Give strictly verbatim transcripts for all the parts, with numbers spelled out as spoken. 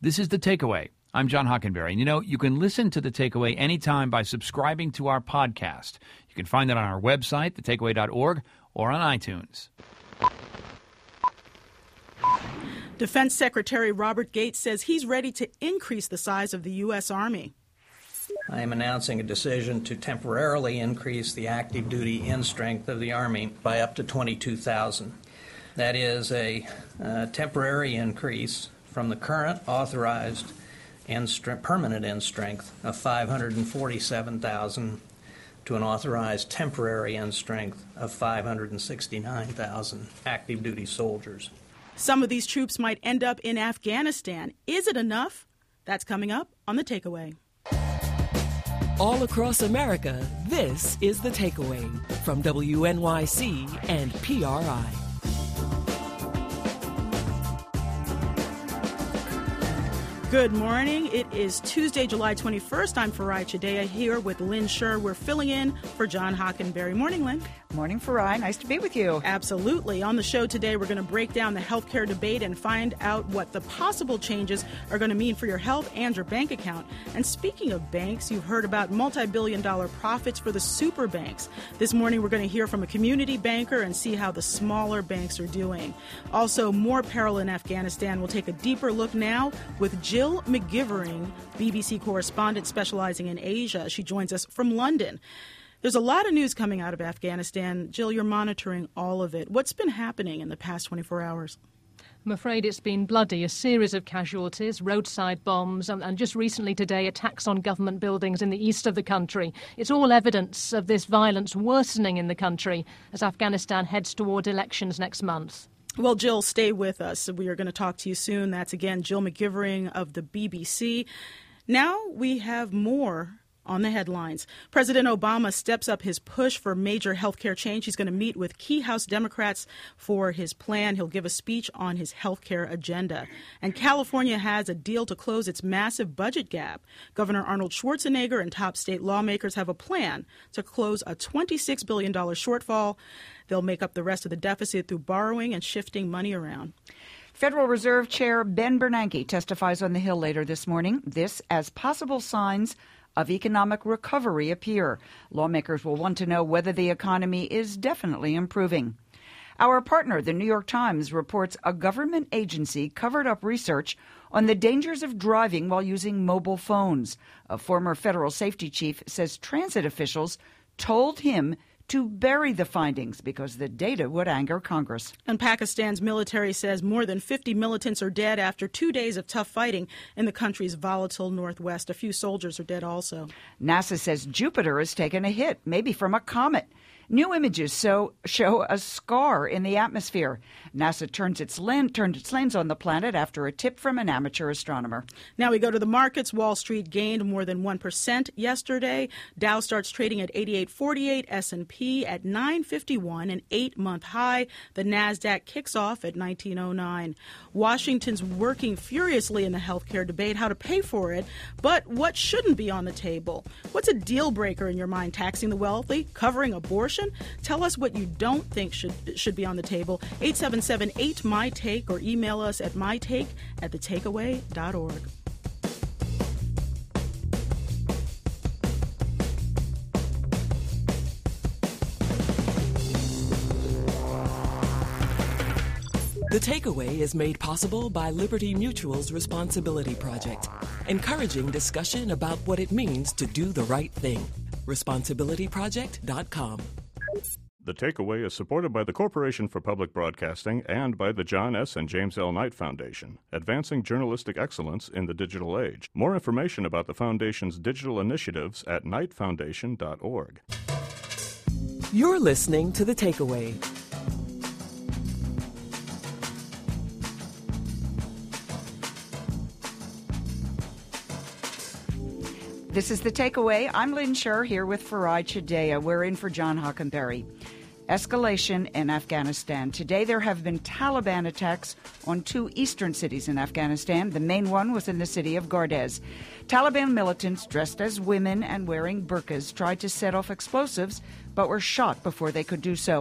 This is The Takeaway. I'm John Hockenberry. And you know, you can listen to The Takeaway anytime by subscribing to our podcast. You can find it on our website, the takeaway dot org, or on iTunes. Defense Secretary Robert Gates says he's ready to increase the size of the U S. Army. I am announcing a decision to temporarily increase the active duty end strength of the Army by up to twenty-two thousand. That is a uh, temporary increase from the current authorized end strength, permanent end strength of five hundred forty-seven thousand to an authorized temporary end strength of five hundred sixty-nine thousand active duty soldiers. Some of these troops might end up in Afghanistan. Is it enough? That's coming up on The Takeaway. All across America, this is The Takeaway from W N Y C and P R I. Good morning. It is Tuesday, July twenty-first. I'm Farai Chideya here with Lynn Scher. We're filling in for John Hockenberry. Morning, Lynn. Morning, Farai. Nice to be with you. Absolutely. On the show today, we're going to break down the healthcare debate and find out what the possible changes are going to mean for your health and your bank account. And speaking of banks, you've heard about multi-billion dollar profits for the super banks. This morning, we're going to hear from a community banker and see how the smaller banks are doing. Also, more peril in Afghanistan. We'll take a deeper look now with Jill McGivering, B B C correspondent specializing in Asia. She joins us from London. There's a lot of news coming out of Afghanistan. Jill, you're monitoring all of it. What's been happening in the past twenty-four hours? I'm afraid it's been bloody, a series of casualties, roadside bombs, and, and just recently today attacks on government buildings in the east of the country. It's all evidence of this violence worsening in the country as Afghanistan heads toward elections next month. Well, Jill, stay with us. We are going to talk to you soon. That's, again, Jill McGivering of the B B C. Now we have more on the headlines. President Obama steps up his push for major health care change. He's going to meet with key House Democrats for his plan. He'll give a speech on his health care agenda. And California has a deal to close its massive budget gap. Governor Arnold Schwarzenegger and top state lawmakers have a plan to close a twenty-six billion dollars shortfall. They'll make up the rest of the deficit through borrowing and shifting money around. Federal Reserve Chair Ben Bernanke testifies on the Hill later this morning. This as possible signs of economic recovery appear. Lawmakers will want to know whether the economy is definitely improving. Our partner, the New York Times, reports a government agency covered up research on the dangers of driving while using mobile phones. A former federal safety chief says transit officials told him to bury the findings because the data would anger Congress. And Pakistan's military says more than fifty militants are dead after two days of tough fighting in the country's volatile northwest. A few soldiers are dead also. NASA says Jupiter has taken a hit, maybe from a comet. New images so, show a scar in the atmosphere. NASA turns its lens, turned its lens on the planet after a tip from an amateur astronomer. Now we go to the markets. Wall Street gained more than one percent yesterday. Dow starts trading at eighty-eight forty-eight, S and P at nine fifty-one, an eight-month high. The NASDAQ kicks off at nineteen oh nine. Washington's working furiously in the healthcare debate, how to pay for it. But what shouldn't be on the table? What's a deal breaker in your mind? Taxing the wealthy? Covering abortion? Tell us what you don't think should should be on the table. eight seven seven eight M Y Take or email us at mytake at the takeaway dot org. The Takeaway is made possible by Liberty Mutual's Responsibility Project, encouraging discussion about what it means to do the right thing. responsibility project dot com. The Takeaway is supported by the Corporation for Public Broadcasting and by the John S. and James L. Knight Foundation, advancing journalistic excellence in the digital age. More information about the Foundation's digital initiatives at knight foundation dot org. You're listening to The Takeaway. This is The Takeaway. I'm Lynn Scher here with Farai Chideya. We're in for John Hockenberry. Escalation in Afghanistan. Today there have been Taliban attacks on two eastern cities in Afghanistan. The main one was in the city of Gardez. Taliban militants dressed as women and wearing burqas tried to set off explosives but were shot before they could do so.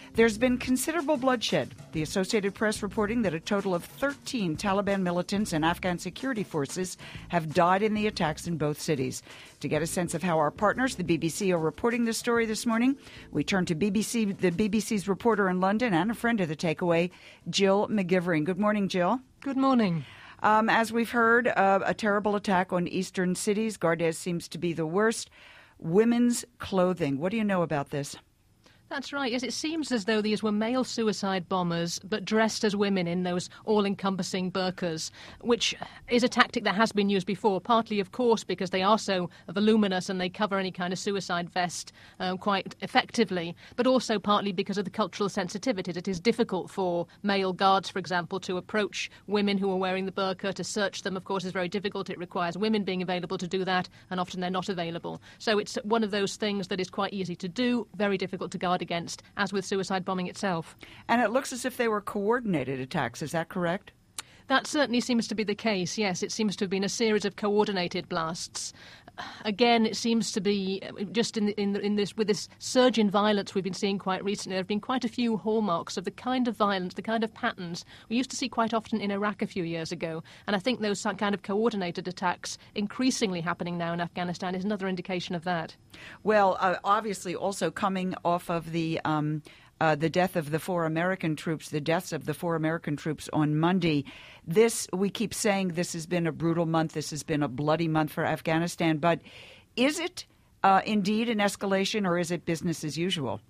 There's been considerable bloodshed. The Associated Press reporting that a total of thirteen Taliban militants and Afghan security forces have died in the attacks in both cities. To get a sense of how our partners, the B B C, are reporting this story this morning, we turn to B B C, the B B C's reporter in London and a friend of the Takeaway, Jill McGivering. Good morning, Jill. Good morning. Um, as we've heard, uh, a terrible attack on eastern cities. Gardez seems to be the worst. Women's clothing. What do you know about this? That's right. Yes, it seems as though these were male suicide bombers, but dressed as women in those all-encompassing burqas, which is a tactic that has been used before, partly, of course, because they are so voluminous and they cover any kind of suicide vest um, quite effectively, but also partly because of the cultural sensitivities. It is difficult for male guards, for example, to approach women who are wearing the burqa. To search them, of course, is very difficult. It requires women being available to do that, and often they're not available. So it's one of those things that is quite easy to do, very difficult to guard against, as with suicide bombing itself. And it looks as if they were coordinated attacks. Is that correct? That certainly seems to be the case, yes. It seems to have been a series of coordinated blasts. Again, it seems to be just in, in, in this with this surge in violence we've been seeing quite recently. There have been quite a few hallmarks of the kind of violence, the kind of patterns we used to see quite often in Iraq a few years ago. And I think those kind of coordinated attacks increasingly happening now in Afghanistan is another indication of that. Well, uh, obviously also coming off of the um, uh, the death of the four American troops, the deaths of the four American troops on Monday. This, we keep saying this has been a brutal month, this has been a bloody month for Afghanistan, but is it uh, indeed an escalation, or is it business as usual?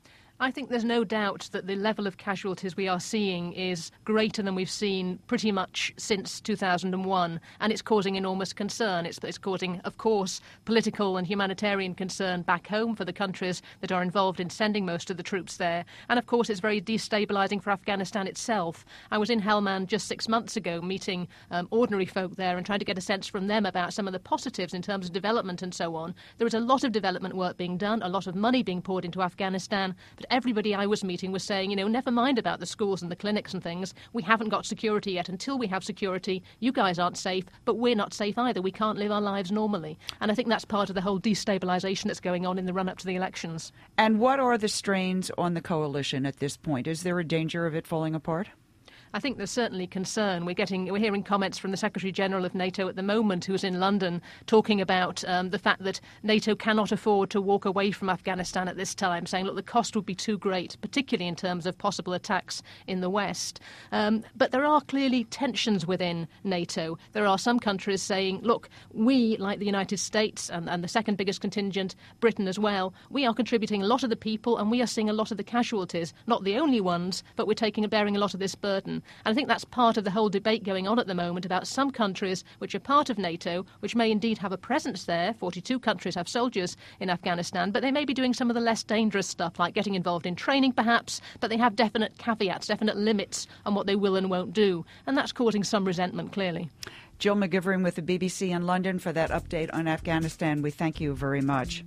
I think there's no doubt that the level of casualties we are seeing is greater than we've seen pretty much since two thousand one, and it's causing enormous concern. It's, it's causing, of course, political and humanitarian concern back home for the countries that are involved in sending most of the troops there. And, of course, it's very destabilising for Afghanistan itself. I was in Helmand just six months ago meeting um, ordinary folk there and trying to get a sense from them about some of the positives in terms of development and so on. There is a lot of development work being done, a lot of money being poured into Afghanistan, but everybody I was meeting was saying, you know, never mind about the schools and the clinics and things. We haven't got security yet. Until we have security, you guys aren't safe, but we're not safe either. We can't live our lives normally. And I think that's part of the whole destabilisation that's going on in the run-up to the elections. And what are the strains on the coalition at this point? Is there a danger of it falling apart? I think there's certainly concern. We're getting, we're hearing comments from the Secretary General of NATO at the moment, who's in London, talking about um, the fact that NATO cannot afford to walk away from Afghanistan at this time, saying, look, the cost would be too great, particularly in terms of possible attacks in the West. Um, but there are clearly tensions within NATO. There are some countries saying, look, we, like the United States and, and the second biggest contingent, Britain as well, we are contributing a lot of the people and we are seeing a lot of the casualties, not the only ones, but we're taking and bearing a lot of this burden. And I think that's part of the whole debate going on at the moment about some countries which are part of NATO, which may indeed have a presence there. forty-two countries have soldiers in Afghanistan, but they may be doing some of the less dangerous stuff, like getting involved in training perhaps, but they have definite caveats, definite limits on what they will and won't do. And that's causing some resentment, clearly. Jill McGivering with the B B C in London for that update on Afghanistan. We thank you very much.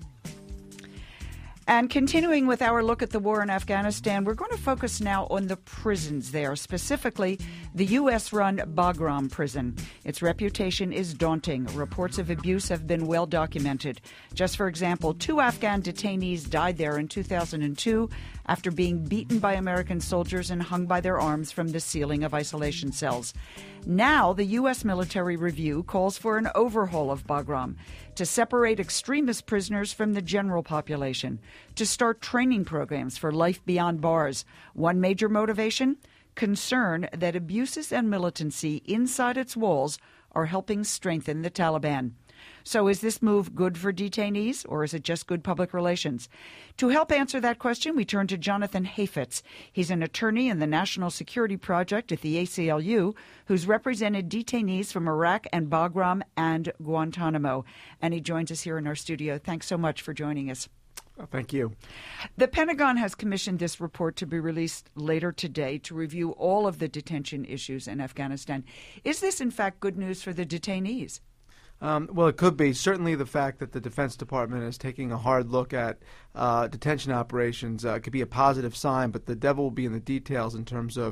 And continuing with our look at the war in Afghanistan, we're going to focus now on the prisons there, specifically the U S-run Bagram prison. Its reputation is daunting. Reports of abuse have been well documented. Just for example, two Afghan detainees died there in two thousand two after being beaten by American soldiers and hung by their arms from the ceiling of isolation cells. Now, the U S military review calls for an overhaul of Bagram to separate extremist prisoners from the general population, to start training programs for life beyond bars. One major motivation? Concern that abuses and militancy inside its walls are helping strengthen the Taliban. So is this move good for detainees, or is it just good public relations? To help answer that question, we turn to Jonathan Hafetz. He's an attorney in the National Security Project at the A C L U, who's represented detainees from Iraq and Bagram and Guantanamo. And he joins us here in our studio. Thanks so much for joining us. Thank you. The Pentagon has commissioned this report to be released later today to review all of the detention issues in Afghanistan. Is this, in fact, good news for the detainees? Um, well, it could be. Certainly the fact that the Defense Department is taking a hard look at uh, detention operations uh, could be a positive sign, but the devil will be in the details in terms of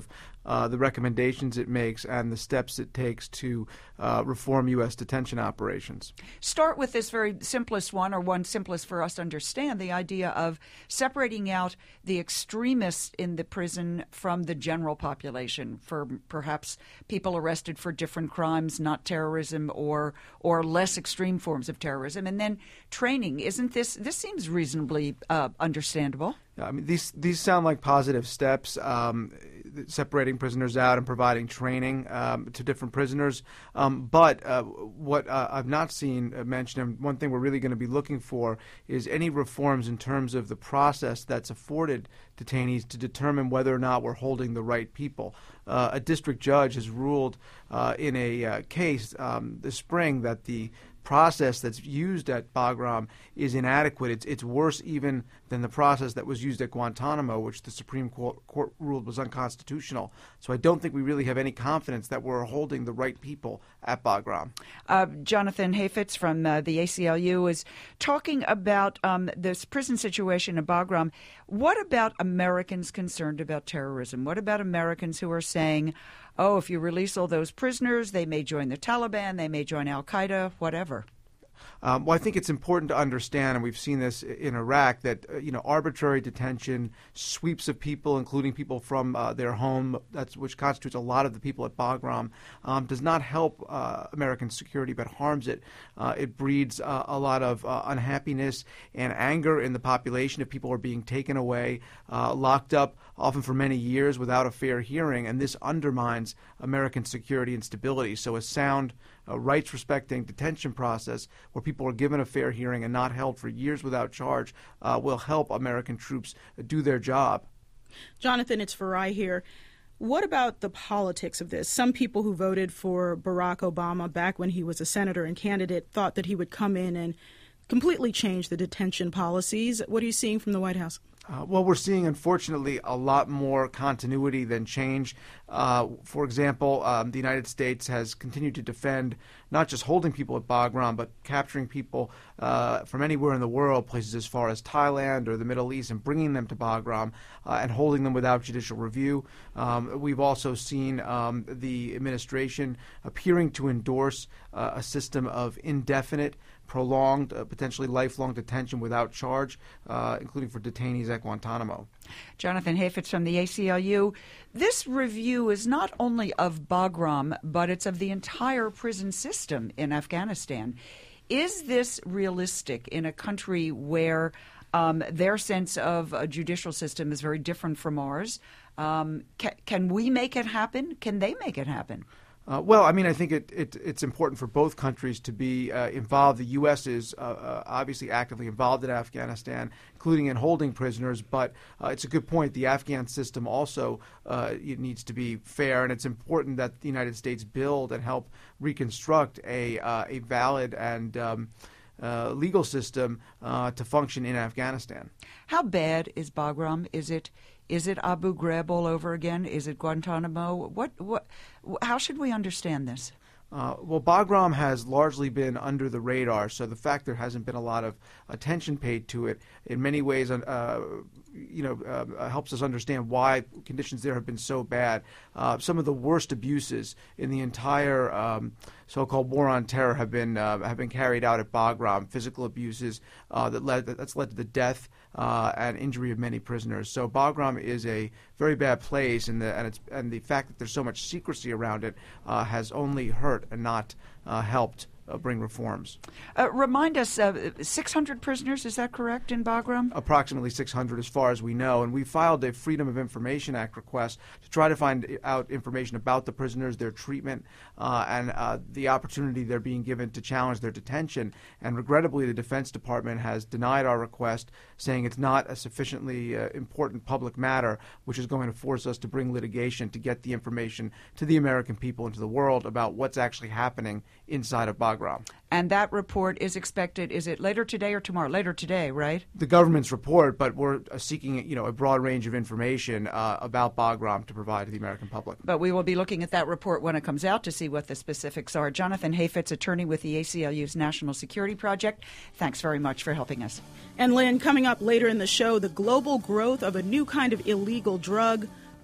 uh, the recommendations it makes and the steps it takes to uh, reform U S detention operations. Start with this very simplest one, or one simplest for us to understand, the idea of separating out the extremists in the prison from the general population, for perhaps people arrested for different crimes, not terrorism, or or less extreme forms of terrorism, and then training. Isn't this, this seems reasonably uh, understandable? I mean, these these sound like positive steps, um, separating prisoners out and providing training um, to different prisoners. Um, but uh, what uh, I've not seen mentioned, and one thing we're really going to be looking for, is any reforms in terms of the process that's afforded detainees to determine whether or not we're holding the right people. Uh, a district judge has ruled uh, in a uh, case um, this spring that the process that's used at Bagram is inadequate. It's, it's worse even than the process that was used at Guantanamo, which the Supreme Court, Court ruled was unconstitutional. So I don't think we really have any confidence that we're holding the right people at Bagram. Uh, Jonathan Hafetz from uh, the A C L U is talking about um, this prison situation in Bagram. What about Americans concerned about terrorism? What about Americans who are saying, oh, if you release all those prisoners, they may join the Taliban, they may join al-Qaeda, whatever? Um, well, I think it's important to understand, and we've seen this in Iraq, that uh, you know arbitrary detention, sweeps of people, including people from uh, their home, that's which constitutes a lot of the people at Bagram, um, does not help uh, American security, but harms it. Uh, it breeds uh, a lot of uh, unhappiness and anger in the population if people are being taken away, uh, locked up, often for many years without a fair hearing, and this undermines American security and stability. So a sound, uh, rights-respecting detention process where people are given a fair hearing and not held for years without charge uh, will help American troops do their job. Jonathan, it's Farai here. What about the politics of this? Some people who voted for Barack Obama back when he was a senator and candidate thought that he would come in and completely change the detention policies. What are you seeing from the White House? Uh, well, we're seeing, unfortunately, a lot more continuity than change. Uh, for example, um, the United States has continued to defend not just holding people at Bagram, but capturing people uh, from anywhere in the world, places as far as Thailand or the Middle East, and bringing them to Bagram uh, and holding them without judicial review. Um, we've also seen um, the administration appearing to endorse uh, a system of indefinite, prolonged, uh, potentially lifelong detention without charge, uh, including for detainees at Guantanamo. Jonathan Hafetz from the A C L U. This review is not only of Bagram, but it's of the entire prison system in Afghanistan. Is this realistic in a country where um, their sense of a judicial system is very different from ours? Um, ca- can we make it happen? Can they make it happen? Uh, well, I mean, I think it, it, it's important for both countries to be uh, involved. The U S is uh, uh, obviously actively involved in Afghanistan, including in holding prisoners. But uh, it's a good point. The Afghan system also uh, it needs to be fair, and it's important that the United States build and help reconstruct a uh, a valid and um, uh, legal system uh, to function in Afghanistan. How bad is Bagram? Is it? Is it Abu Ghraib all over again? Is it Guantanamo? What? What? How should we understand this? Uh, well, Bagram has largely been under the radar, so the fact there hasn't been a lot of attention paid to it in many ways, uh, you know, uh, helps us understand why conditions there have been so bad. Uh, some of the worst abuses in the entire um, so-called war on terror have been uh, have been carried out at Bagram. Physical abuses uh, that led that's led to the death uh, and injury of many prisoners. So Bagram is a very bad place, and the and it's and the fact that there's so much secrecy around it uh, has only hurt and not uh, helped uh, bring reforms. Uh, remind us, uh, six hundred prisoners, is that correct, in Bagram? Approximately six hundred as far as we know, and we filed a Freedom of Information Act request to try to find out information about the prisoners, their treatment, uh, and uh, the opportunity they're being given to challenge their detention. And regrettably, the Defense Department has denied our request, saying it's not a sufficiently uh, important public matter, which is going to force us to bring litigation to get the information to the American people and to the world about what's actually happening inside of Bagram. And that report is expected, is it later today or tomorrow? Later today, right? The government's report, but we're uh, seeking, you know, a broad range of information uh, about Bagram to provide to the American public. But we will be looking at that report when it comes out to see what the specifics are. Jonathan Hafetz, attorney with the A C L U's National Security Project, thanks very much for helping us. And Lynn, coming up later in the show, the global growth of a new kind of illegal drug,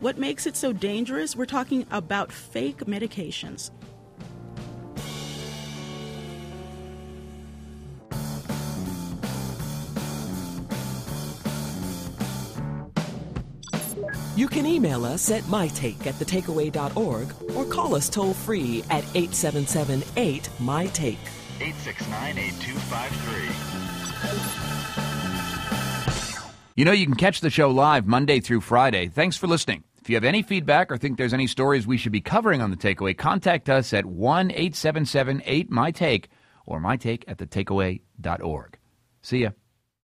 What makes it so dangerous? We're talking about fake medications. You can email us at mytake at the takeaway dot org or call us toll free at eight seven seven eight M Y take. eight six nine, eight two five three. You know, you can catch the show live Monday through Friday. Thanks for listening. If you have any feedback or think there's any stories we should be covering on The Takeaway, contact us at one eight seven seven eight M Y take or mytake at the takeaway dot org. See ya.